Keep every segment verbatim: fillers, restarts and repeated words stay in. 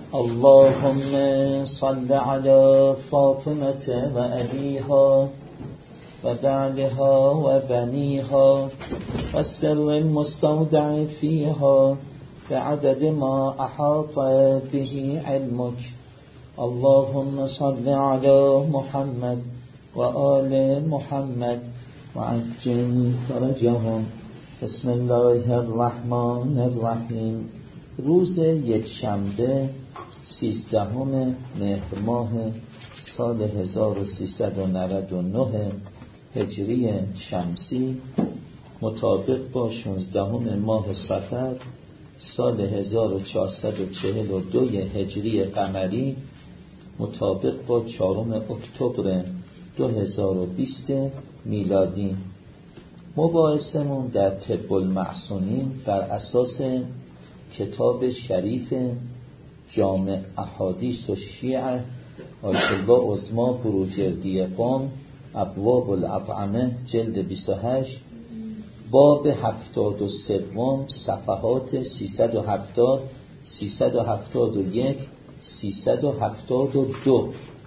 اللهم صل على فاطمة وأبيها وبعلها وبنيها والسر المستودع فيها بعدد ما أحاط به علمك. اللهم صل على محمد وآل محمد وعجل فرجهم. بسم الله الرحمن الرحیم. روز یکشنبه سیزدهم مهر ماه سال هزار و سیصد و نود و نه هجری شمسی مطابق با شانزدهم ماه صفر سال هزار و چهارصد و چهل و دو هجری قمری مطابق با چهارم اکتبر دو هزار و بیست میلادی. مباحثمون در طب المعصومین بر اساس کتاب شریف جامع احادیث و شیعه آیت الله عظما بروجردی قم ابواب الاطعمه جلد بیست و هشت باب هفتاد و سوم صفحات سیصد و هفتاد سیصد و هفتاد و یک سیصد و هفتاد و دو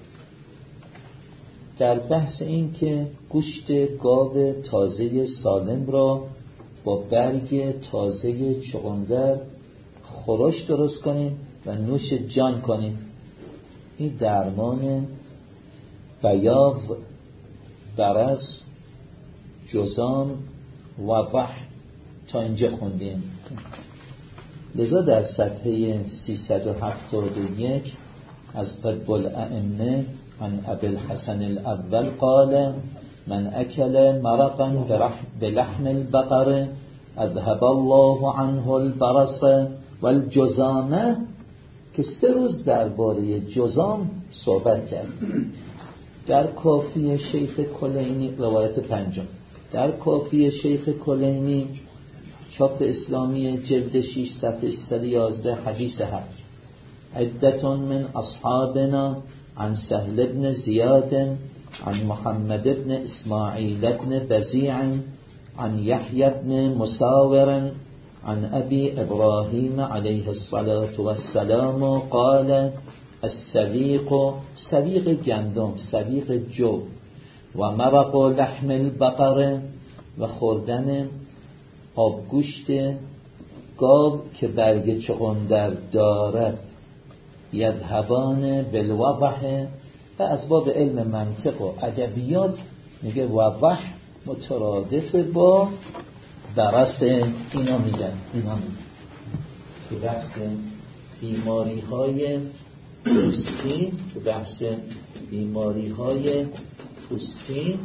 در بحث این که گوشت گاو تازه سالم را با برگ تازه چغندر خورش درست کنیم و نوش جان کنیم. این درمان بیاض، برص، جذام و وح تا اینجا خوندیم. لذا در صفحه سیصد و هفتاد و یک از طب الائمه عن ابی الحسن الاول قال من اکل مرقا بلحم البقر اذهب الله عنه البرص والجذام، که سه روز درباره جذام صحبت کرد. در کافی شیخ کلینی روایت پنجم، در کافی شیخ کلینی چاپ اسلامی جلد شش صفحه سیصد و یازده حدیث هفت عدتون من اصحابنا عن سهل بن زیاد عن محمد بن اسماعیل بن بزیع عن یحیی بن مساور عن ابی ابراهیم علیه الصلاة والسلام قال السویق، سویق گندم، سویق جو، و مرق لحم البقر، و خوردن آبگوشت گاو که برگ چغندر دارد، یذهبان بالوضح، و از باب علم منطق و ادبیات میگه وضح مترادف با برص. اینا میگن اینا میگن تو بحث بیماری های پوستی تو بحث بیماری های پوستی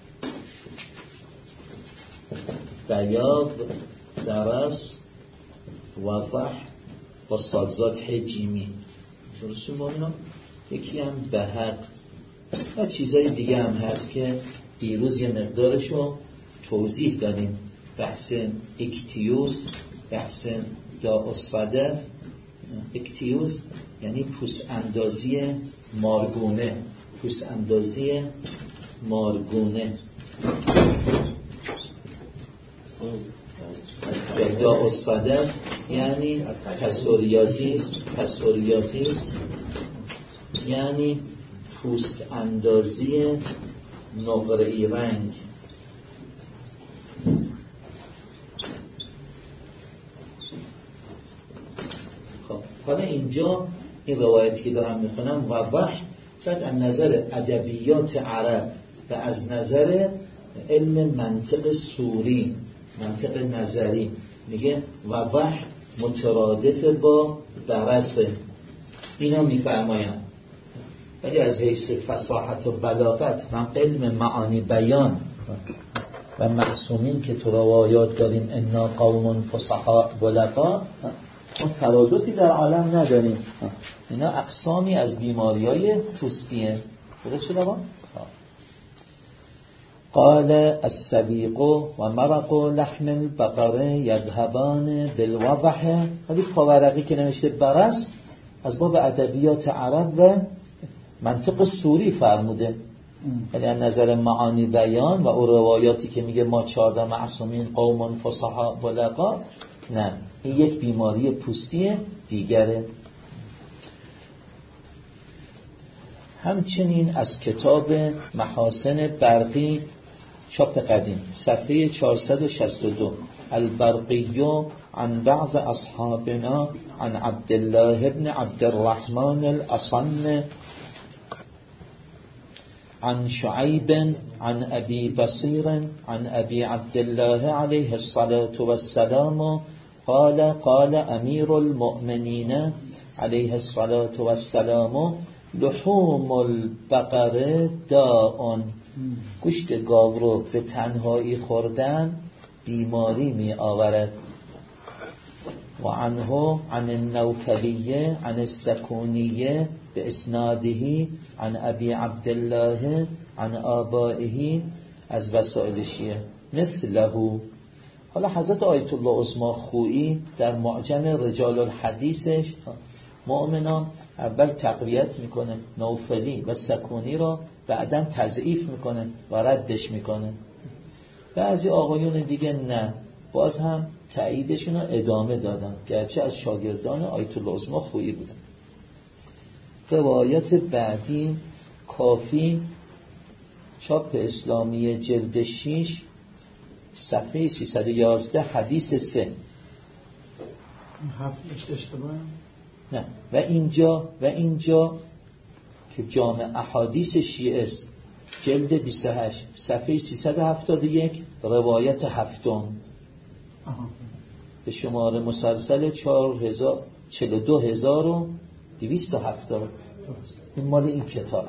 بیاض، برص، وضح با سازات حجیمی. درسته با اینا؟ یکی هم بهق و چیزای دیگه هم هست که دیروز یه مقدارشو توضیح دادیم. بحث اکتیوز، بحث داء الصدف. اکتیوز یعنی پوست اندازی مارگونه، پوست اندازی مارگونه. داء الصدف یعنی پسوریازیس، پسوریازیس یعنی پوست اندازی نقره‌ای رنگ. حالا اینجا این روایتی که دارم میخونم وضح شاید از نظر ادبیات عرب و از نظر علم منطق سوری، منطق نظری، میگه وضح مترادف با برص. اینا میفرمایم، ولی از حیث فصاحت و بلاغت و علم معانی بیان و معصومین که تو روایات داریم انا قوم فصحاء بلغا، ما ترادفی در عالم نداریم. اینا اقسامی از بیماری‌های پوستیه. درست شده با؟ قال السبیق و مرق لحم البقر یذهبان بالوضح. ولی پاورقی که نوشته برص از باب ادبیات عرب و منطق سوری فرموده، ولی از نظر معانی بیان و او روایاتی که میگه ما چهارده معصومین قوم فصحاء بلغا، نه، این یک بیماری پوستی دیگره. همچنین از کتاب محاسن برقی چاپ قدیم صفحه چهارصد و شصت و دو البرقی عن بعض اصحابنا عن عبدالله بن عبد الرحمن الأصن عن شعيب عن أبي بصير عن أبي عبد الله عليه الصلاة والسلام قال قال أمير المؤمنين عليه الصلاة والسلام لحوم البقره داء، گوشت گاو رو به تنهایی خوردن بیماری می آورد. و عنه عن النوفلیه عن السکونیه به اسناده عن ابی عبدالله عن آبائه از وسائل شیعه مثله. حالا حضرت آیت الله عظمی خویی در معجم رجال الحدیثش مؤمنان اول تقویت میکنه نوفلی و سکونی را، بعداً تضعیف میکنه و ردش میکنه. بعضی آقایون دیگه نه، باز هم تاییدشون رو ادامه دادن، گرچه از شاگردان آیت الله عظمی خویی بودن. روایت بعدی کافی چاپ اسلامی جلد شیش صفحه سیصد و یازده حدیث سه. هفتش اشتباه؟ نه، و اینجا و اینجا که جامع احادیث شیعه است جلد بیست و هشت صفحه سیصد و هفتاد و یک روایت هفتم به شماره مسلسل چهل و دو هزار و دویست و هفتاد. این مال این کتاب.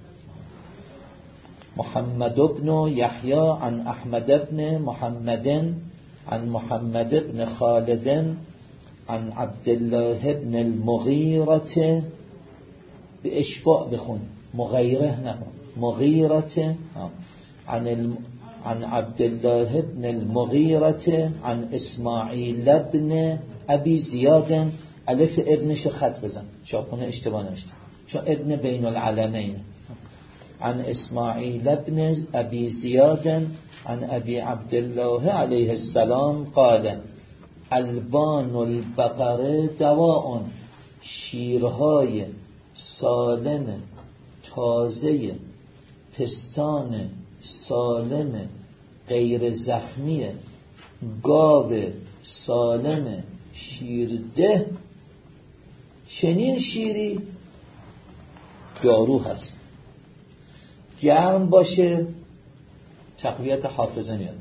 محمد بن یحیی عن احمد بن محمد عن محمد بن خالد عن عبدالله بن المغیرة به اشباع بخون، مغیره نکن، مغیرة عن الم... عن عبدالله بن المغیرة عن اسماعیل بن ابی زیاد. الف ابنشو خط بزن، چاپونه اشتباه نوشته چون ابن بین العلمین. عن اسماعیل بن ابی زیاد عن ابی عبدالله علیه السلام قال البان البقره دواء، شیرهای سالم تازه پستان سالم غیر زخمی گاو سالم شیرده، چنین شیری دارو هست. گرم باشه تقویت حافظه میاد،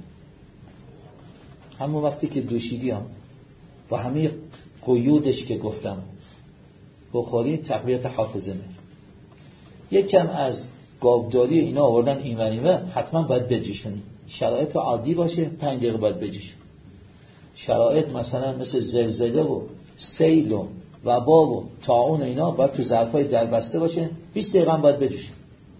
همون وقتی که دوشیدی هم با همه قیودش که گفتم بخوری تقویت حافظه میاد. یکم از گاوداری اینا آوردن ایمن ایمن، حتما باید بجیشونی. شرایط عادی باشه پنج دقیقه باید بجیشون. شرایط مثلا مثل زلزله و سیل و وبا و طاعون اینا باید تو ظرفای دربسته باشه، بیست دقیقه هم باید بجیشون.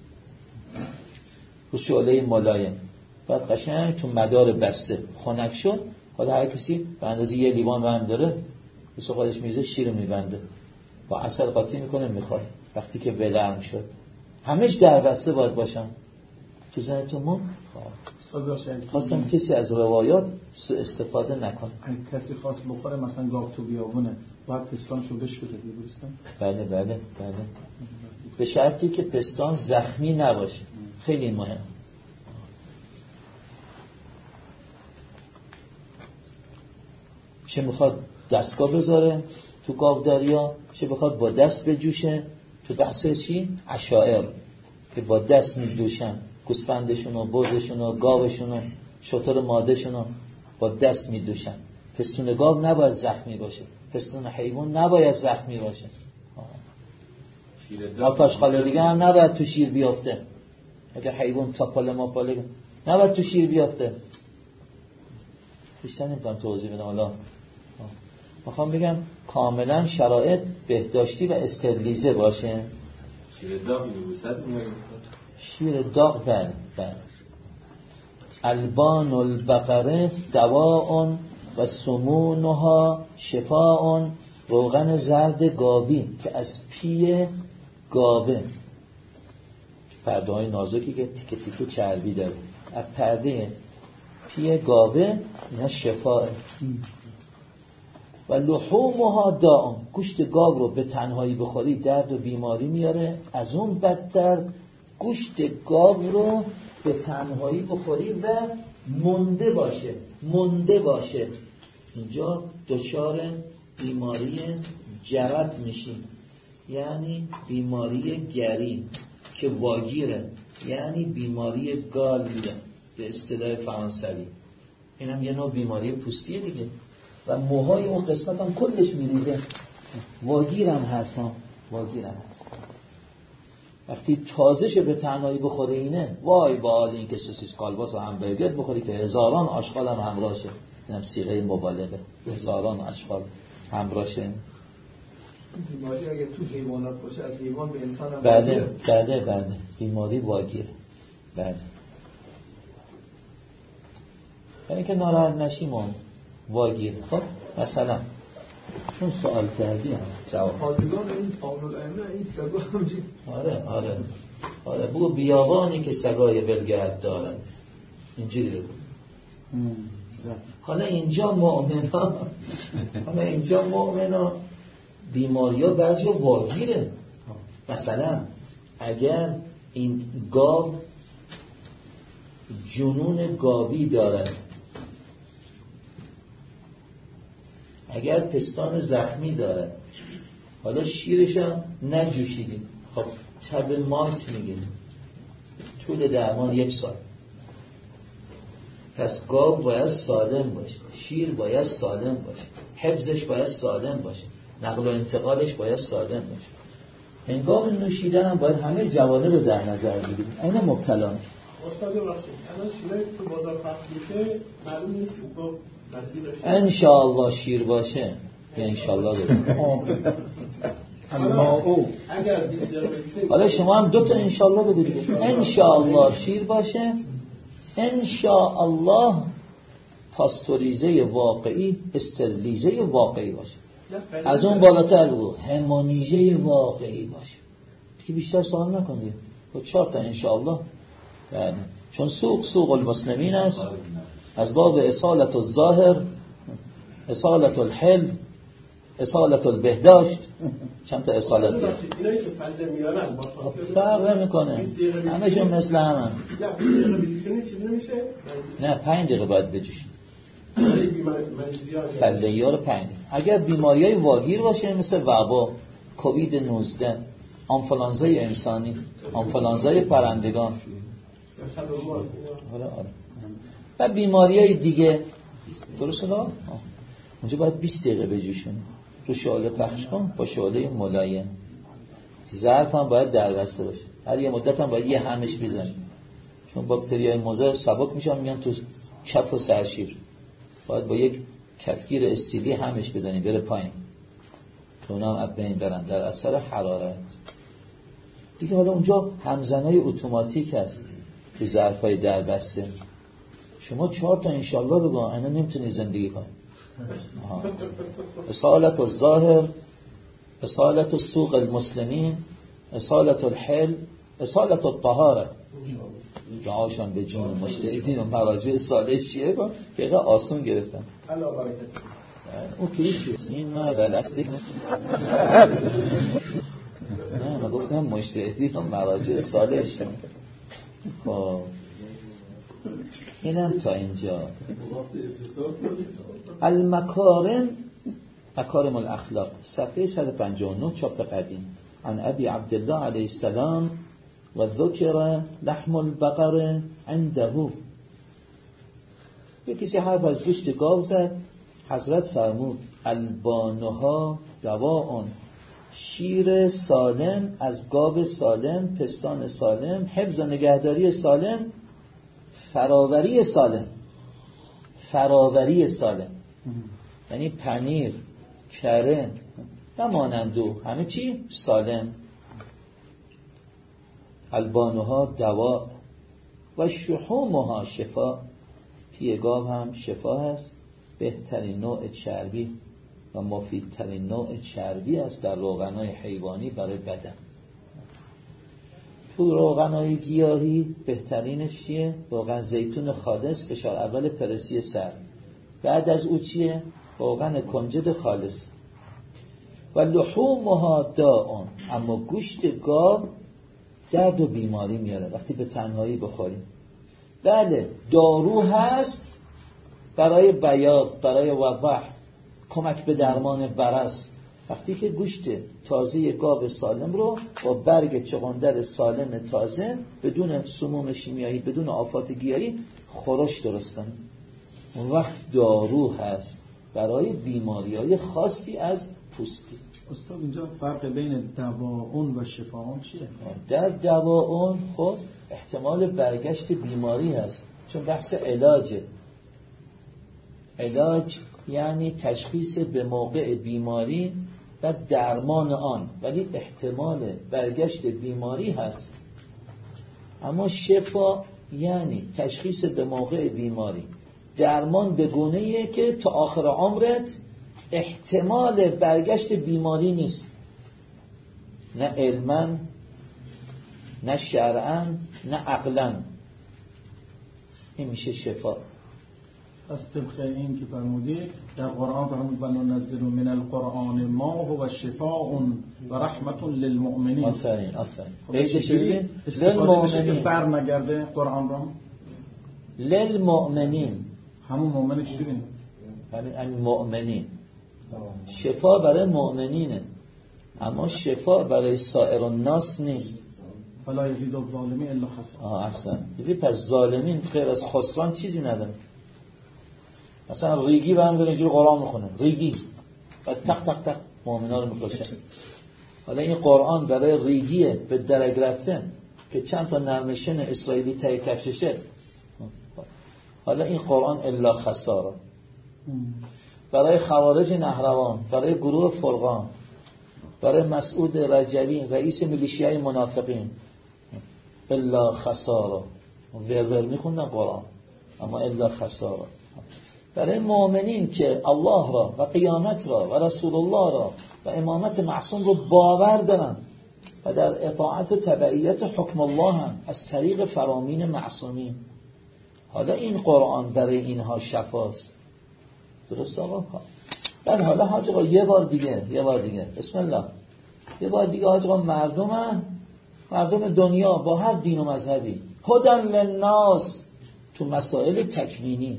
رو شعله ملایم باید قشنگ تو مدار بسته خنک شد. حالا هر کسی به اندازه یه لیوان وام داره بسه خودش میزه شیر میبنده با عسل قاطی میکنه میخوره. وقتی که ولرم شد همش دربسته باید باشن. تو ذهنتون مون خواستم کسی از روایات استفاده نکنه. کسی خواست بخوره مثلا گاو تو بیابونه باید پستان شده شده درسته؟ بله بله بله، به شرطی که پستان زخمی نباشه. خیلی مهم. چه میخواد دستگاه بذاره تو گاوداریا، چه بخواد با دست بجوشه. تو بحث چی؟ عشائر که با دست میدوشن گوسفندشون و بزشون و گاوشون و شتر مادهشون رو با دست میدوشن. پستون گاو نباید زخمی باشه، پستون حیوان نباید زخمی باشه. آتش خاله دیگه هم نباید تو شیر بیافته. اگه حیوان تا پاله ما پاله نباید تو شیر بیافته. بیشتر نمیتونم توضیح بدم. حالا میخوام بگم کاملا شرایط بهداشتی و استریلیزه باشه. شیر داغ میبوسد شیر داغ بله بله. البان البقره دواء و سمونها شفاء، روغن زرد گاوی که از پی گاوه، پرده های نازکی که تیکه تیکه چربی داره، از پرده پی گاوه اینا شفاء. و لحومها داء، گوشت گاو رو به تنهایی بخوری درد و بیماری میاره. از اون بدتر گوشت گاو رو به تنهایی بخوری و مونده باشه مونده باشه اینجا دچار بیماری جرب میشی، یعنی بیماری گری که واگیره، یعنی بیماری گالیه به اصطلاح فرانسوی. این هم یه نوع بیماری پوستیه دیگه و موهای اون قسمت هم کلش میریزه. واگیر هم هست ها واگیر هم هست. وقتی تازه به تنهایی بخوره اینه وای با حال این که سوسیس کالباس و همبرگر بخوری که هزاران آشغال هم همراهشه. اینم صیغه مبالغه، هزاران آشغال همراهشه. بیماری اگه تو حیوانات باشه از حیوان به انسان هم بله بله بله بیماری واگیر. بله یعنی که ناراحت نشیم اون واگیر. خب مثلا چون سوال کردی هم جواب حاضران این قانون الائمه این سگا همچین. آره آره آره بگو بیابانی که سگای بلگرد دارند اینجوری بگو. حالا اینجا مؤمنا حالا اینجا مؤمنا بیماری ها بعضی ها واگیره. مثلا اگر این گاو جنون گاوی داره، اگر پستان زخمی داره، حالا شیرش هم نجوشیدیم، خب تب مالت میگیریم، طول درمان یک سال. پس گاو باید سالم باشه، شیر باید سالم باشه، حفظش باید سالم باشه، نقل و انتقالش باید سالم باشه. هنگام نوشیدن هم باید همه جوانب رو در نظر بگیریم. این مبتلا میشه. استاد بخشید الان شیرایی تو بازار پخش میشه معلوم نیست که گاو مزی داشته. انشاءالله شیر باشه یا انشاءالله بگیم او اگر بیست دقیقه بشه. حالا شما هم دو تا انشاءالله بگید. انشاءالله شیر باشه، انشاءالله پاستوریزه واقعی، استرلیزه واقعی باشه. از اون بالاتر بگو همونیزه واقعی باشه که بیشتر سوال نکنید. با چهار تا انشاءالله. یعنی چون سوق سوق المسلمین است، از باب اصالت الظاهر، اصالت الحل، اصالت البهداشت. چند تا اصالت داره. اینایی که فلده میارن فرق نمیکنه، همشون مثل همه. نه بیست دقیقه بجوشونی چیز نمیشه؟ نه پنج دقیقه باید بجوشن. زیاد فلده‌ای ها رو پنج دقیقه. اگر بیماری های واگیر باشه مثل وبا، کووید نوزده، آنفولانزای انسانی، آنفولانزای پرندگان، آره آره و بیماری های دیگه، درسته نه؟ اونجا باید بیست دقیقه بجوشونی. رو شعله پخش کن با شعله ملایم. ظرف هم باید در بسته باشه. هر یه مدت هم باید یه همش بزنی، چون باکتریای مضر سبک میشن میان تو کف و سرشیر. باید با یک کفگیر استیلی همش بزنی بره پایین، که اونا هم بین برن در اثر حرارت دیگه. حالا اونجا همزنای اتوماتیک هست تو ظرفای در بسته. شما چهار تا انشالله بگو، اینا نمیتونی زندگی کنی. اصالت الظاهر، اصالت السوق المسلمین، اصالت الحل، اصالت الطهاره. دعاشان به جون مجتهدین و مراجع صالح شیعه کن که اینقدر آسون گرفتن. الله برکت. اون توی چیست؟ این ما بلست دیگه نه ما گفتم مجتهدین و مراجع صالح شیعه. خب اینم تا اینجا. المکارم، مکارم الاخلاق، صفحه صد و پنجاه و نه چاپ قدیم. عن ابی عبدالله علیه السلام و ذکر لحم البقر عنده. یک کسی حرف از گوشت گاو زد، حضرت فرمود البانها دواء، شیر سالم از گاو سالم، پستان سالم، حفظ و نگهداری سالم، فراوری سالم. فراوری سالم یعنی پنیر، کره و مانندو، همه چی سالم. البانها دوا و شحومها شفا، پی گاو هم شفا هست، بهترین نوع چربی و مفیدترین نوع چربی است در روغنای حیوانی برای بدن. تو روغنای گیاهی بهترینش چیه؟ روغن زیتون خالص، فشار اول پرسی سر. بعد از او چیه؟ روغن کنجد خالص. و لحومها داء، اما گوشت گاو درد و بیماری میاره وقتی به تنهایی بخوریم. بله دارو هست برای بیاض، برای وضح، کمک به درمان برس. وقتی که گوشت تازه گاو سالم رو با برگ چغندر سالم تازه بدون سموم شیمیایی، بدون آفات گیاهی خورش درست کنیم، اون وقت دارو هست برای بیماری‌های خاصی از پوستی. استاد اینجا فرق بین دواعون و شفاعون چیه؟ در دواعون خود احتمال برگشت بیماری هست، چون بحث علاجه. علاج یعنی تشخیص به موقع بیماری و درمان آن، ولی احتمال برگشت بیماری هست. اما شفا یعنی تشخیص به موقع بیماری، درمان به گونه‌ایه که تا آخر عمرت احتمال برگشت بیماری نیست، نه علما نه شرعا نه عقلا. این میشه شفا. از طبق این که فرمودی در قرآن فرمود و ننزل من القرآن ما هو شفاء و رحمت للمؤمنین. آفرین آفرین. بیدش ببین استفاده میشه که بر نگرده قرآن را للمؤمنین. همون مؤمنی چی ببین؟ همین مؤمنین. شفا برای مؤمنینه، اما شفا برای سایر الناس نیست. فلا یزید الظالمین الا خسرا. آه احسن. ببین پس ظالمین غیر از خسران چیزی نداره. مثلا ریگی برام داره اینجوری قرآن میخونه، ریگی و تق تق تق مؤمنا رو میکشه. حالا این قرآن برای ریگیه به درک رفتن که چند تا نرمشن اسرائیلی تای کفششه. حالا این قرآن الا خسارا. برای خوارج نهروان، برای گروه فرقان، برای مسعود رجبی رئیس میلیشیای منافقین، الا خسارا. ورور میخوندن قرآن، اما الا خسارا. برای مؤمنین که الله را و قیامت را و رسول الله را و امامت معصوم رو باور دارن و در اطاعت و تبعیت حکم الله هم از طریق فرامین معصومین. حالا این قرآن برای اینها شفاست. درست آقا؟ بعد حالا حاج آقا یه بار دیگه یه بار دیگه بسم الله یه بار دیگه حاج آقا مردم مردم دنیا با هر دین و مذهبی هدن للناس تو مسائل تکوینی،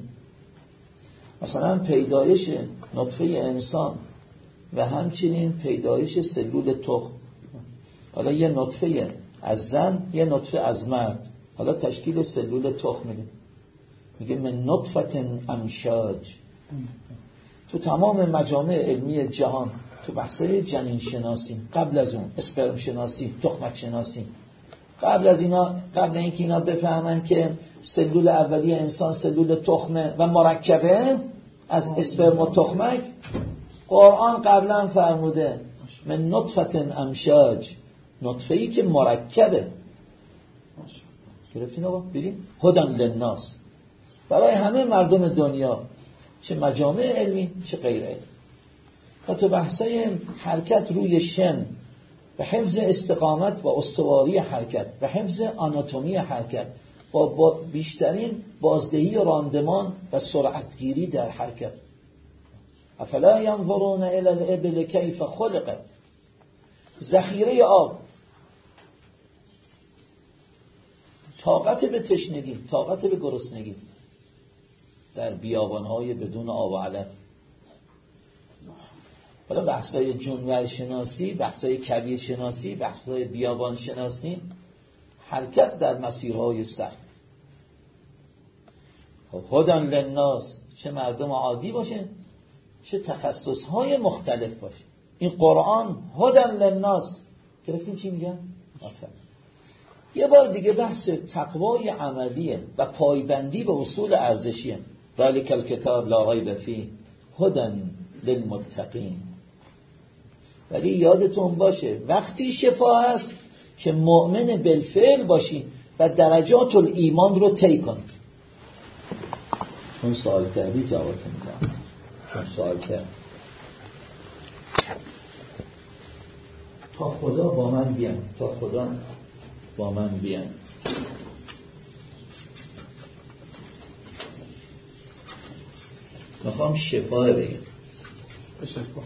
مثلا پیدایش نطفه انسان و همچنین پیدایش سلول تخم. حالا یه نطفه از زن یه نطفه از مرد، حالا تشکیل سلول تخم میده، میگه من نطفه امشاج. تو تمام مجامع علمی جهان تو بحثای جنین شناسی، قبل از اون اسپرم شناسی، تخمک شناسی، قبل از اینا، قبل اینکه اینا بفهمن که سلول اولیه انسان سلول تخمه و مرکبه از اسپرم و تخمک، قرآن قبلا فرموده من نطفه امشاج، نطفه‌ای که مرکبه. گرفتین آقا؟ ببین هدن للناس، برای همه مردم دنیا، چه مجامع علمی چه غیر علمی. و تو بحثای حرکت روی شن و حفظ استقامت و استواری حرکت و حفظ آناتومی حرکت با, با بیشترین بازدهی و راندمان و سرعتگیری در حرکت. افلا ینظرون الی الابل کیف خلقت. ذخیره آب، طاقت به تشنگی، طاقت به گرسنگی در بیابانهای بدون آب و علف. حالا بحثای جونور شناسی، بحثای کویر شناسی، بحثای بیابان شناسی، حرکت در مسیرهای سخت. هدن للناس، چه مردم عادی باشه چه تخصصهای مختلف باشه. این قرآن هدن للناس. گرفتین چی میگن؟ آفرین. یه بار دیگه بحث تقوای عملیه و پایبندی به اصول ارزشیه. ذالک الکتاب لا ریب فیه هدن للمتقین. ولی یادتون باشه وقتی شفا هست که مؤمن بالفعل باشی و درجات الایمان رو طی کنی. چون سوال کردی جواب میدم. چون سوال کرد تا خدا با من بیان، تا خدا با من بیان. میخوام شفا رو بگم. تشکر.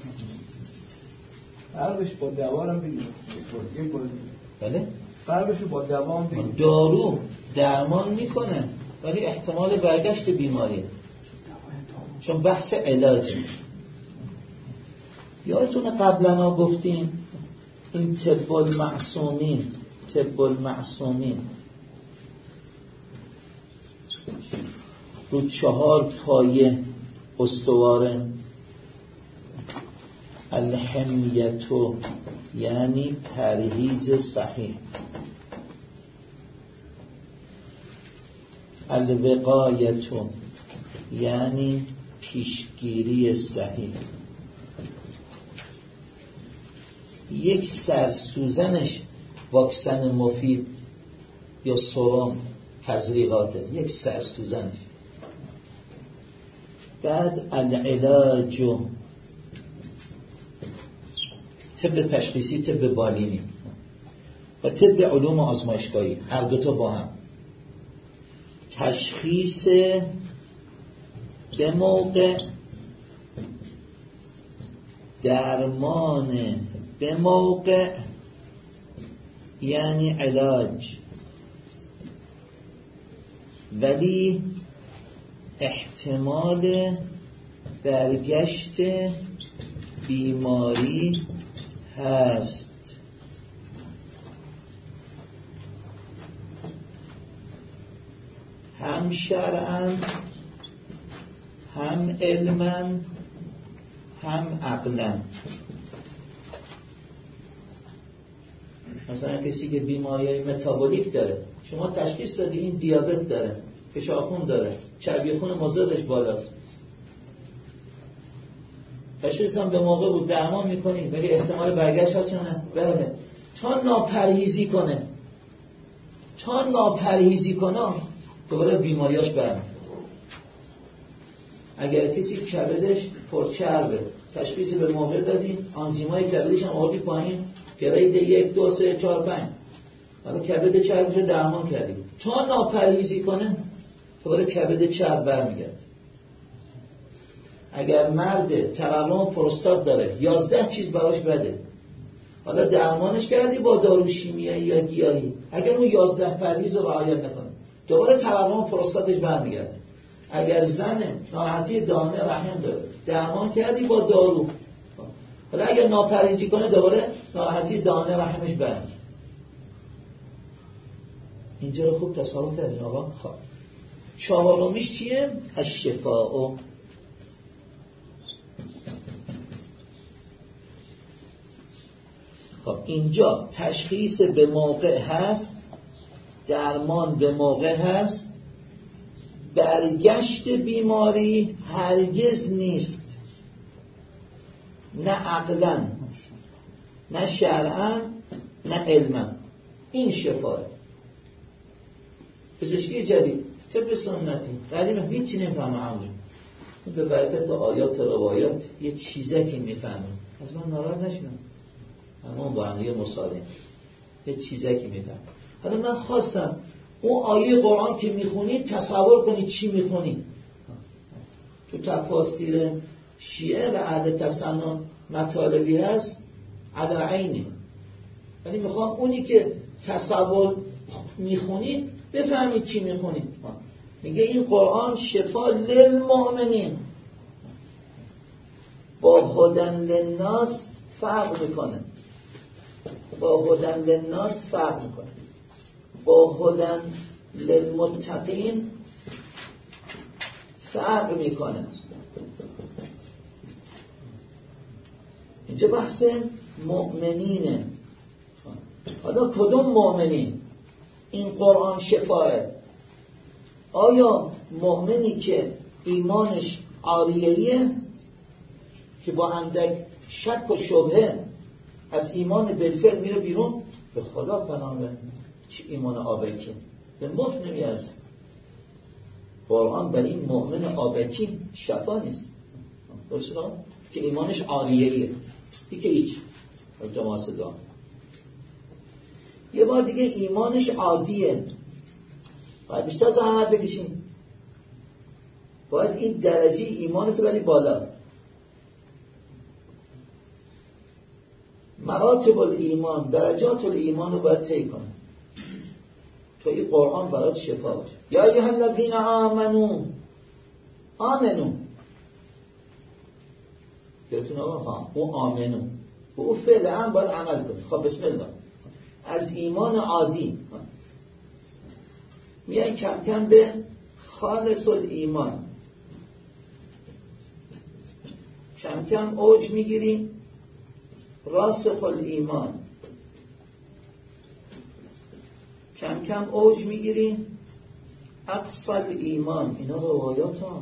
فرقش با دوام بگید. بله؟ فرقش با دوام بگید. دارو درمان میکنه ولی احتمال برگشت بیماریه، چون بحث علاجه. یادتونه قبلا گفتیم این طب المعصومین طب المعصومین رو چهار پایه استواره. الحمیتو یعنی پرهیز صحیح، الوقایتو یعنی پیشگیری صحیح. یک سرسوزنش واکسن مفید یا سرم تزریقاته، یک سرسوزنش. بعد العلاج، طب تشخیصی، طب بالینی و طب علوم آزمایشگاهی، هر دوتا با هم. تشخیص به موقع، درمان به موقع یعنی علاج، ولی احتمال برگشت بیماری هست. هم شرعاً، هم علماً، هم عقلاً. مثلا کسی که بیماری‌های متابولیک داره، شما تشخیص دادی این دیابت داره، فشار خون داره، چربی خون مضرش بالاست، تشخیص هم به موقع بود، درمان میکنی، ولی احتمال برگشت هست یا نه؟ بله. تا ناپرهیزی کنه تا ناپرهیزی کنه دوباره بیماریاش برم. اگر کسی کبدش پرچربه، تشخیص به موقع دادی، آنزیمای کبدش هم آوردی پایین، گرید یک دو سه چهار پنج، حالا کبد چربش رو درمان کردی، تا ناپرهیزی کنه دوباره کبد چرب برمیگرد. اگر مرد تورم پروستات داره، یازده چیز براش بده، حالا درمانش کردی با دارو شیمیایی یا گیاهی، اگر اون یازده پرهیز رو رعایت نکنه دوباره تورم پروستاتش برمیگرده. اگر زن ناراحتی دانه رحم داره، درمان کردی با دارو، حالا اگر ناپرهیزی کنه دوباره ناراحتی دانه رحمش برمیگرده. اینجا رو خوب تصور کردین آقا؟ خب چهارمیش چیه؟ الشفاء. خب اینجا تشخیص به موقع هست، درمان به موقع هست، برگشت بیماری هرگز نیست، نه عقلاً، نه شرعاً، نه علماً. این شفاه. پزشکی جدید، طب سنتی، قدیم هیچی نمیفهمه همون. به برکت آیات و روایات یه چیزکی میفهمه. از من ناراحت نشدم. اما با هم یه مصالحه یه چیزکی میفهم. حالا من خواستم اون آیه قرآن که میخونید تصور کنید چی میخونید. تو تفاسیر شیعه و اهل تسنن مطالبی هست علی عینه، ولی میخوام اونی که تصور میخونید بفهمید چی میخونید. میگه این قرآن شفا للمؤمنین، با هدن للناس فرق میکنه، با هدن للناس فرق میکنه، با هدن للمتقین فرق میکنه. اینجا بحث مؤمنینه. حالا کدوم مؤمنین؟ این قرآن شفاه. آیا مؤمنی که ایمانش عاریه‌ایه که با اندک شک و شبهه از ایمان بالفعل میره بیرون؟ به خدا پناه ببر، چه ایمان آبکی به مفت نمیارزه. قرآن برای این مؤمن آبکی شفا نیست، درسته؟ که ایمانش عاریه‌ایه، این که هیچ جماعه صدا. یه بار دیگه ایمانش عادیه، باید بیشتر زحمت بکشین، باید این درجه ایمانت بری بالا. مراتب الایمان، درجات الایمان رو باید طی کنه تو این قرآن برات شفا باشه. یا ایها الذین آمنو، آمنو گرفتون آقا؟ ها اون آمنو او فعلا باید عمل کنه. خب بسم الله. از ایمان عادی میای کم کم به خالص الایمان، کم کم اوج میگیری راسخ الایمان، کم کم اوج میگیری اقصى الایمان. اینا روایات ها.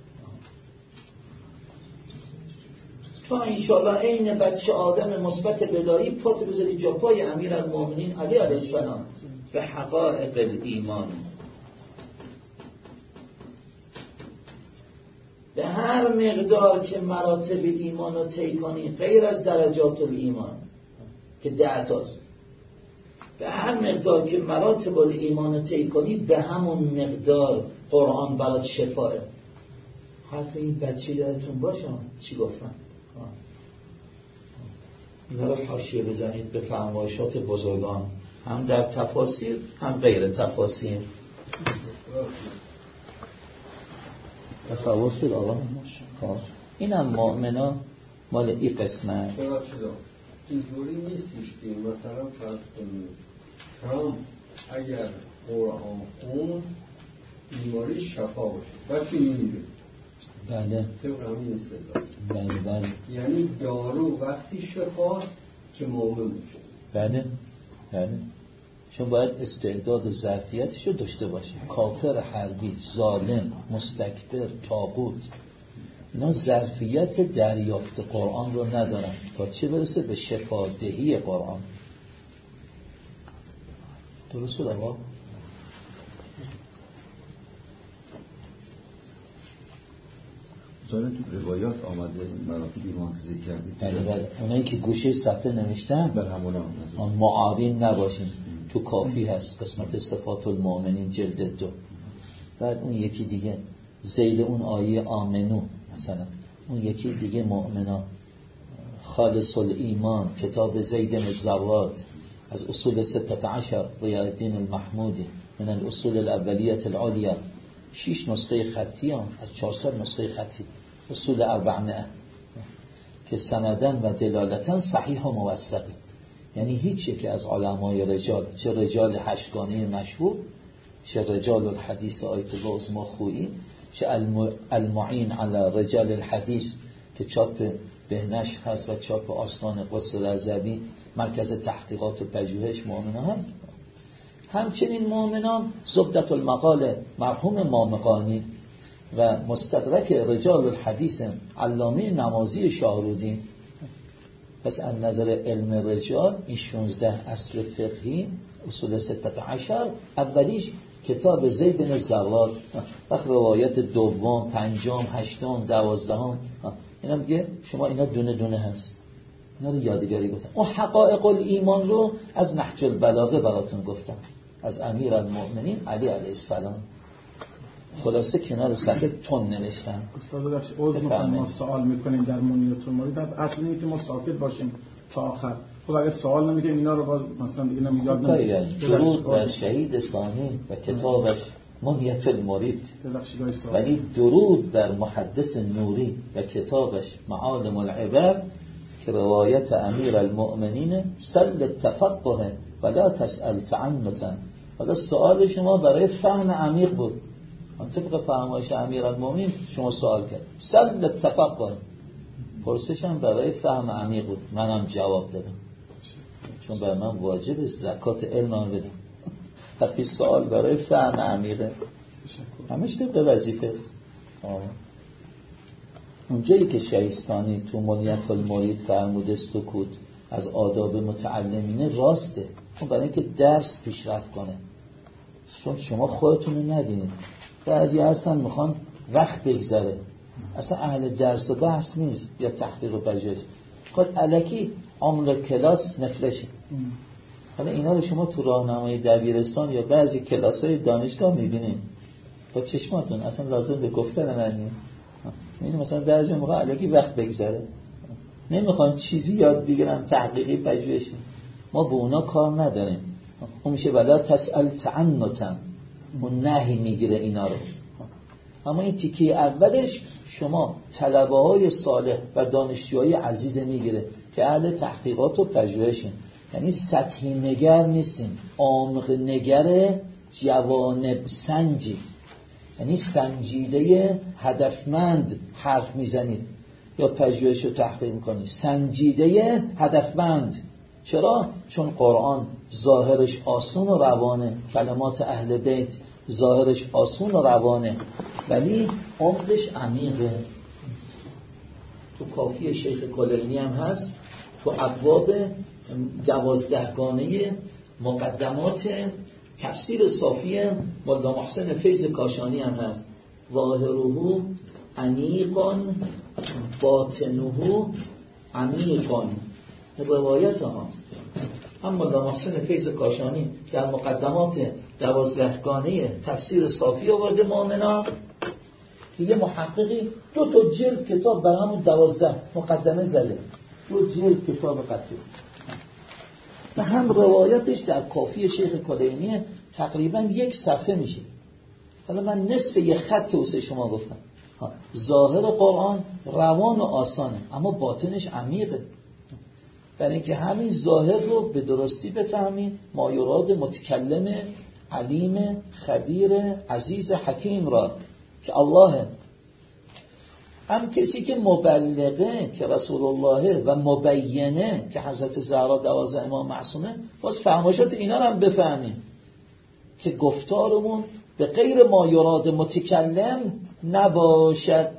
تو انشاءالله عین بچه آدم مثبت بدایی پات بذاری جا پای امیرالمومنین علی علیه السلام به حقائق الایمان. به هر مقدار که مراتب ایمان رو طی کنی غیر از درجات الایمان که ده تاست، به هر مقدار که مراتب الایمان رو طی کنی به همون مقدار قرآن برات شفاه. حرف این بچه یادتون باشه چی گفتم؟ اینا رو حاشیه بزنید به فرمایشات بزرگان، هم در تفاسیر هم غیر تفاسیر. تصور شد آقا؟ این هم مؤمنا مال این قسمت. اینجوری نیستیش که مثلا فرض کنیم ترامپ اگر قرآن خون بیماری شفا باشه وقتی میمیره. بله طبق همین استدلال. بله بله. یعنی دارو وقتی شفاست که مؤمن باشه. بله بله. چون باید استعداد و ظرفیتش رو داشته باشه. کافر حربی، ظالم، مستکبر، طاغوت، اینا ظرفیت دریافت قرآن رو ندارن تا چه برسه به شفادهی قرآن. درست شد آقا؟ چون تو روایات آمده مراتب ایمان که ذکر کردید. بله بله. اونایی که گوشه صفحه نوشتن بله همونا معارین نباشین. تو کافی هست قسمت صفات المؤمنین جلد دو. بعد اون یکی دیگه ذیل اون آیه آمنو مثلا، اون یکی دیگه مؤمنا، خالص الایمان، کتاب زید بن الزراد از اصول ستة عشر ضیاءالدین المحمودی من الاصول الاولیه العالیه، شش نسخه خطی هم از چهارصد نسخه خطی، اصول اربعمائه که سندن و دلالتن صحیح و موثقی. یعنی هیچ یک از علمای رجال، چه رجال هشتگانه مشهور، چه رجال الحدیث آیت الله عظما خویی، چه المعین علی رجال الحدیث که چاپ بهنشر هست و چاپ آستان قدس رضوی مرکز تحقیقات و پژوهش مؤمنان هست. همچنین مؤمنان زبدة المقال مرحوم مامقانی و مستدرک رجال الحدیث علامه نمازی شاهرودی. پس از نظر علم رجال این شانزده اصل فقهی اصول ستة عشر اولیش کتاب زید بن الزراد، وقت روایت دوم، پنجم، هشتم، دوازدهم، اینا میگه شما اینا دونه دونه هست، اینا رو یادگاری گفتم. اون حقائق الایمان رو از نهج البلاغه براتون گفتم از امیرالمؤمنین علی علیه السلام. خلاصه کنار صفحه تون نوشتم. استاد بخش عذر می‌خوام ما سوال می‌کنیم در منیت المرید، از اصل اینه که ما ساکت باشیم تا آخر. خب اگه سوال نمیگه اینا رو باز مثلا دیگه نمیاد نمیاد. درود بر شهید ثانی و کتابش منیت المرید، ولی درود بر محدث نوری و کتابش معالم العبر که روایت امیرالمؤمنین سل التفقه ولا تسأل تعنتا. حالا سوال شما برای فهم عمیق بود، من طبق فرمایش امیرالمومنین شما سوال کرد، سل التفقه، پرسشم برای فهم عمیق بود، منم جواب دادم چون برای من واجب زکات علمم بدم. حرفی سوال برای فهم عمیقه، همش طبق وظیفه است. اونجایی که شهید ثانی تو منیت المرید فرموده سکوت از آداب متعلمینه راسته، چون برای اینکه درس پیشرفت کنه، چون شما خودتون رو نبینید. بعضی هستن میخوان وقت بگذره، اصلا اهل درس و بحث نیست یا تحقیق و پژوهش، خود الکی عمر کلاس نفلشه. حالا اینا رو شما تو راهنمای دبیرستان یا بعضی کلاس‌های دانشگاه میبینید با چشماتون، اصلا لازم به گفتن من نیست. یعنی مثلا بعضی موقع الکی وقت بگذره، نمیخوان چیزی یاد بگیرن تحقیقی پژوهشی، ما به اونا کار نداریم. اون میشه ولا تسأل تعنتا، اون نهی میگیره اینا رو. اما این تیکه اولش شما طلبه های صالح و دانشجوهای عزیز میگیره که اهل تحقیقات و پژوهشین، یعنی سطحی نگر نیستیم، عمق نگر جوانب سنجید، یعنی سنجیده هدفمند حرف میزنید یا پژوهش رو تحقیق میکنید، سنجیده هدفمند. چرا؟ چون قرآن ظاهرش آسون و روانه، کلمات اهل بیت ظاهرش آسون و روانه ولی عمقش عمیقه. تو کافی شیخ کلینی هم هست، تو ابواب دوازدهگانه مقدمات تفسیر صافی مولا محسن فیض کاشانی هم هست. ظاهره انیقان باطنه عمیقان، روایت ها. هم مولا محسن فیض کاشانی در مقدمات دوازدهگانه تفسیر صافی آورده مؤمنا که یه محققی دو تا جلد کتاب برای همون دوازده مقدمه زده، دو جلد کتاب قطعی و هم روایتش در کافی شیخ کلینی تقریبا یک صفحه میشه. حالا من نصف یک خط واسه شما گفتم. ظاهر قرآن روان و آسانه اما باطنش عمیقه، برای اینکه همین ظاهر رو به درستی بفهمید ما یراد متکلم علیم خبیر عزیز حکیم را که الله، هم کسی که مبلغه که رسول الله و مبینه که حضرت زهرا دوازده امام معصومه، باز فرمایشات اینا رو هم بفهمیم که گفتارمون به غیر ما یراد متکلم نباشد.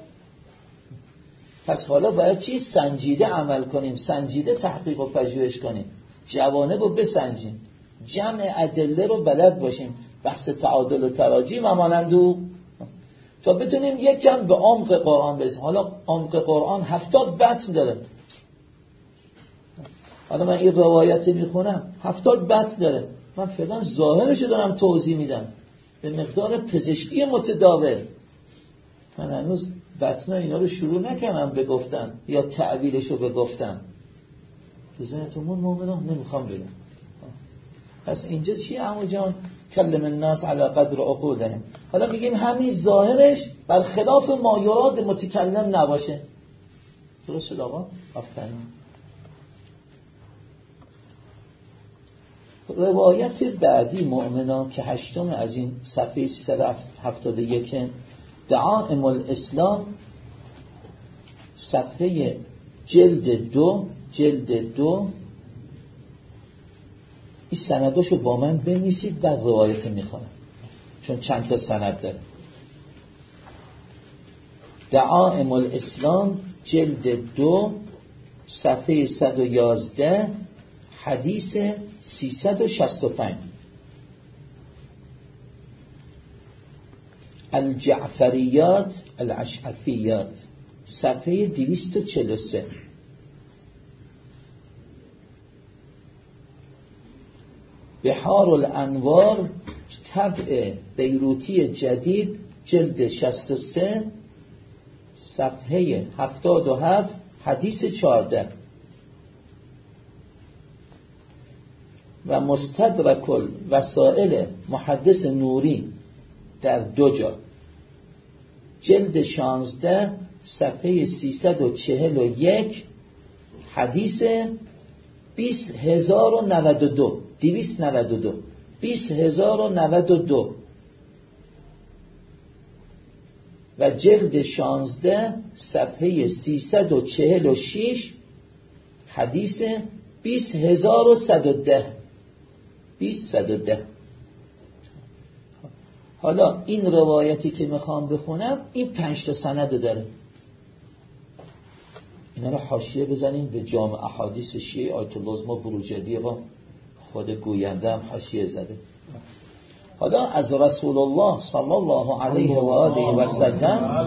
پس حالا باید چی؟ سنجیده عمل کنیم، سنجیده تحقیق و پژوهش کنیم، جوانب رو بسنجیم، جمع ادله رو بلد باشیم، بحث تعادل و تراجیم و مانندو، تا بتونیم یک کم به عمق قرآن برسیم. حالا عمق قرآن هفتاد متن داره. حالا من این روایت میخونم هفتاد متن داره، من فعلا ظاهرشو دارم توضیح میدم به مقدار پزشکی متداول. من هنوز بطنه اینا رو شروع نکنم بگفتن یا تعبیرشو بگفتن. تو ذهنتون مومنان نمیخوام بگم. پس اینجا چی عمو جان؟ کلم الناس علی قدر عقولهم. حالا میگیم همین ظاهرش برخلاف ما یراد متکلم نباشه. درست شد آقا؟ آفرین. روایت بعدی مؤمنان که هشتم از این صفحه سیصد و هفتاد و یک دعائم الاسلام، صفحه جلد دو جلد دو این سنداشو با من بنویسید بعد روایت میخونم چون چند تا سند داره. دعائم الاسلام جلد دو صفحه صد و یازده حدیث سیصد و شصت و پنج. الجعفریات الاشعثیات صفحه دویست و چهل و سه. بحار الانوار طبع بیروتی جدید جلد شصت و سه صفحه هفتاد و هفت حدیث چهارده. و مستدرک الوسائل محدث نوری در دو جا جلد شانزده صفحه سیصد و چهل و یک حدیث بیست هزار و نود و دو دویست نود و دو بیست هزار و نود و دو و جلد شانزده صفحه سیصد و چهل و شش حدیث بیست هزار و صد و ده بیست صد و ده. حالا این روایتی که میخوام بخونم این پنج تا سند داره. اینا رو حاشیه بزنیم به جامع احادیث شیعه آیت الله عظمی بروجردی و خود گوینده هم حاشیه زده. حالا از رسول الله صلی الله علیه و آله و سلم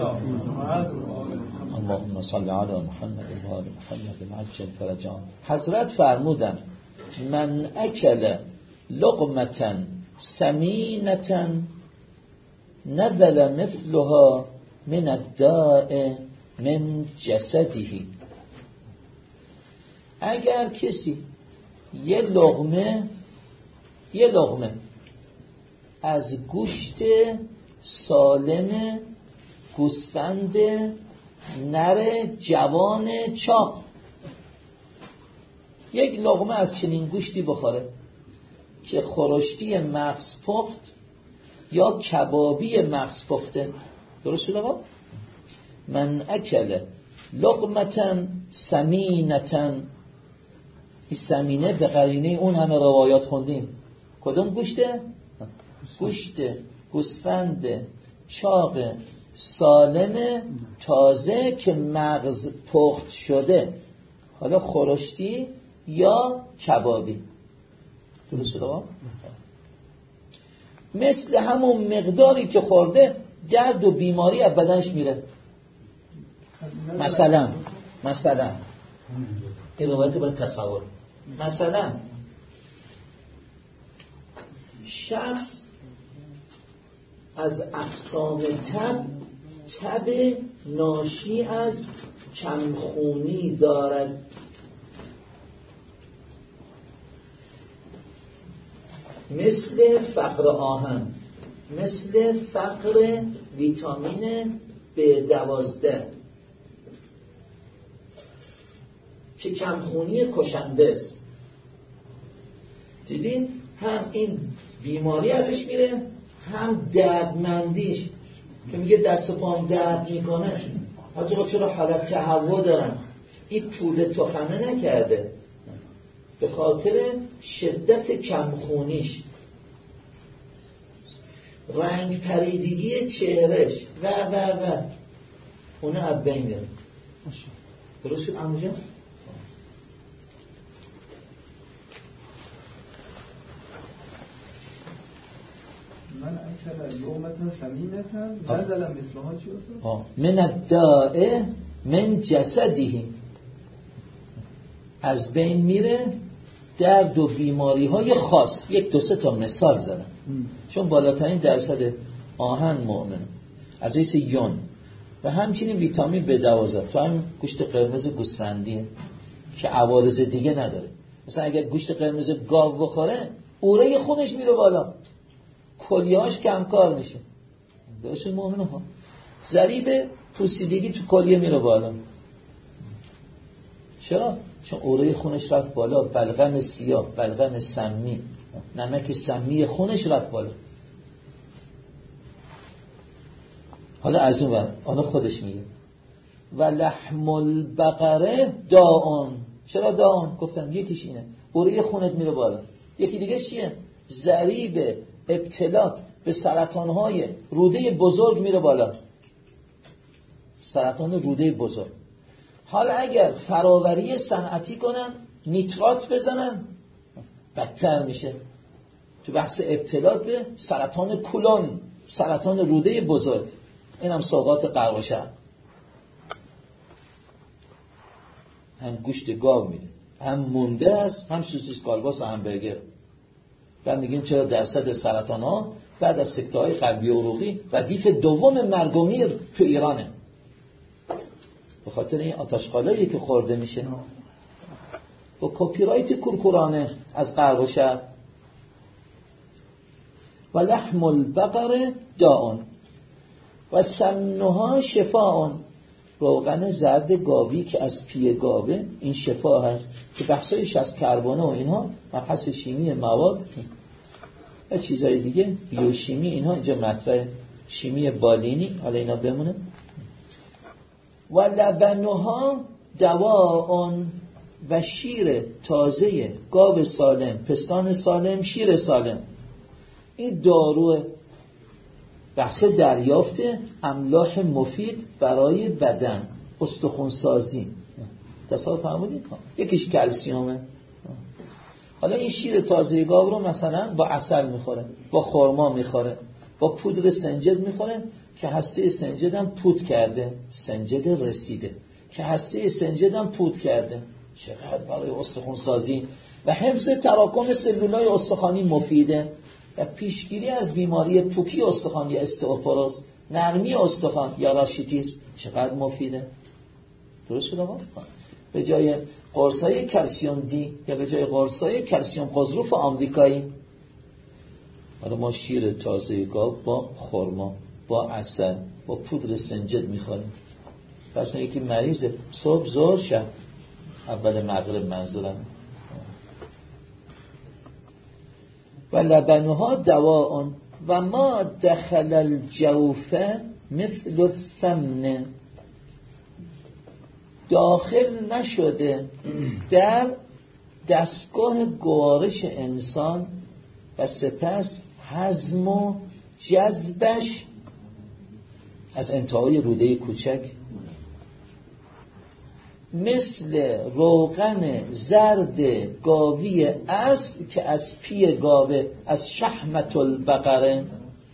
اللهم صل علی محمد و آل محمد عجل فرجهم. حضرت فرمودن من اکل لقمة سمینة نزل مثلها من الداء من جسده. اگر کسی یه لقمه یه لقمه از گوشت سالم گوسفند نر جوان چاق، یک لقمه از چنین گوشتی بخوره که خورشتی مغز پخت یا کبابی مغز پخته، درست شد آقا؟ من اکل لقمتن سمینتن، این سمینه به قرینه اون همه روایات خوندیم. کدوم گوشته؟ گوشت گوسفند چاق سالم تازه که مغز پخت شده، حالا خورشتی یا کبابی، درست شد آقا؟ مثل همون مقداری که خورده درد و بیماری از بدنش میره. مثلا مثلا این روایت باید تصور، مثلا شخص از اقسام تب تب ناشی از کمخونی دارد، مثل فقر آهن، مثل فقر ویتامین بی دوازده که کمخونی کشنده است. دیدین هم این بیماری ازش میره، هم دردمندیش که میگه دست و پام درد میکنه. حتی چرا حالت تهوع دارم؟ این پوده تخمه نکرده به خاطر شدت کمخونیش، رنگ پریدگی چهرش و و و اونه از بین میره. درست شد عمو جان؟ من اکل لقمة سمینة نزل مثلها چی هست؟ من الداء من جسده، از بین میره درد و بیماری های خاص. یک دو سه تا مثال زدم چون بالاترین درصد آهن مؤمن از حیث یون و همچنین ویتامین بی دوازده تو هم گوشت قرمز گوسفندیه که عوارض دیگه نداره. مثلا اگر گوشت قرمز گاو بخوره اوره خونش میره بالا، کلیه‌هاش کمکار میشه. درست مؤمنه ها. ضریب پوسیدگی تو کلیه میره بالا. چرا؟ چون اوره خونش رفت بالا، بلغم سیاه، بلغم سمی، نمک سمی خونش رفت بالا. حالا از اون ور آنها خودش میگه و لحم البقره داون. چرا داون؟ گفتم یکیش اینه اوره خونت میره بالا، یکی دیگه چیه؟ ضریب ابتلات به سرطانهای روده بزرگ میره بالا، سرطان روده بزرگ. حالا اگر فراوری صنعتی کنن، نیترات بزنن، بدتر میشه. تو بحث ابتلات به سرطان کولون، سرطان روده بزرگ، این هم سوغات غرب و شرق. هم گوشت گاو میده، هم مونده است، هم سوسیس کالباس و همبرگر. بعد میگیم چرا درصد سرطان ها بعد از سکته های قلبی و عروقی ردیف دوم مرگ و میر تو ایرانه؟ به خاطر این آتش‌قالایی که خورده میشه با کپی رایت کورکورانه از غرب و شرق. و لحم البقر داون و سمنها شفاء، روغن زرد گاوی که از پی گاوه این شفا هست که بحثایش از کربونه و اینها مبحث شیمی مواد و چیزهای دیگه بیوشیمی اینها اینجا مطرح، شیمی بالینی، حالا اینا بمونه. و لبنها دواء، و شیر تازه گاو سالم، پستان سالم، شیر سالم این دارو. بحث دریافت املاح مفید برای بدن، استخوان‌سازی. تصور فرمودید؟ یکیش کلسیومه. حالا این شیر تازه گاو رو مثلا با عسل میخوره، با خرما میخوره، با پودر سنجد میخوره که هسته سنجد هم پود کرده، سنجد رسیده که هسته سنجد هم پود کرده. چقدر برای استخوان‌سازی و حفظ تراکم سلولای استخوانی مفیده و پیشگیری از بیماری پوکی استخوان یا استئوپوروز، نرمی استخوان یا راشیتیسم چقدر مفیده. درست شد آقا؟ به جای قرصای کلسیم دی یا به جای قرصای کلسیم خضروف آمریکایی. حالا ما شیر تازه گاو با خرما، با عسل، با پودر سنجد میخوریم. پس میگه که مریضه صبح ظهر شب اول مغرب منظورم. و لبنها دواء و ما دخل الجوف مثل السمن، داخل نشده در دستگاه گوارش انسان و سپس هضم و جذبش از انتهای روده کوچک، مثل روغن زرد گاوی اصل که از پی گاوه، از شحمت البقره.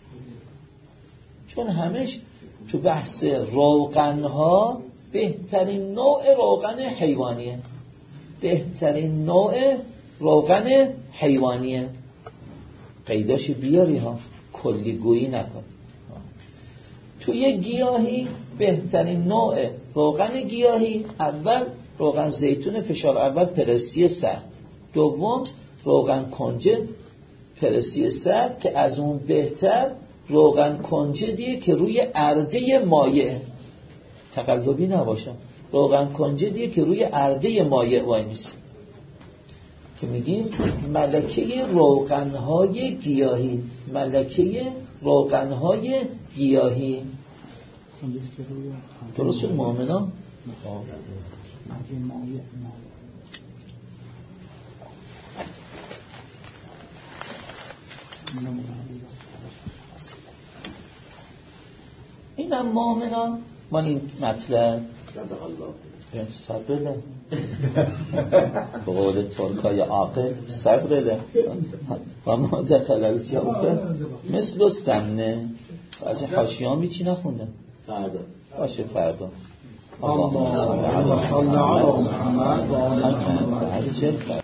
چون همش تو بحث روغنها بهترین نوع روغن حیوانیه، بهترین نوع روغن حیوانیه. قیداش بیاری ها، کلی گویی نکن. توی گیاهی بهترین نوع روغن گیاهی، اول روغن زیتون فشار اول پرستی سرد، دوم روغن کنجد پرستی سرد، که از اون بهتر روغن کنجدیه که روی ارده مایع، تقلبی نباشم، روغن کنجدیه که روی ارده مایع وای نیست، که میگیم ملکه روغنهای گیاهی، ملکه روغنهای گیاهی. درست شد مؤمنا؟ اینم مؤمنا من این مطلب صبره به قول ترکای عاقل صبره و ما دخل الجوفه مثل السمنه. از حاشیه ها میچی نخونده فردا باشه فردا. اللهم صل علی محمد و آل محمد.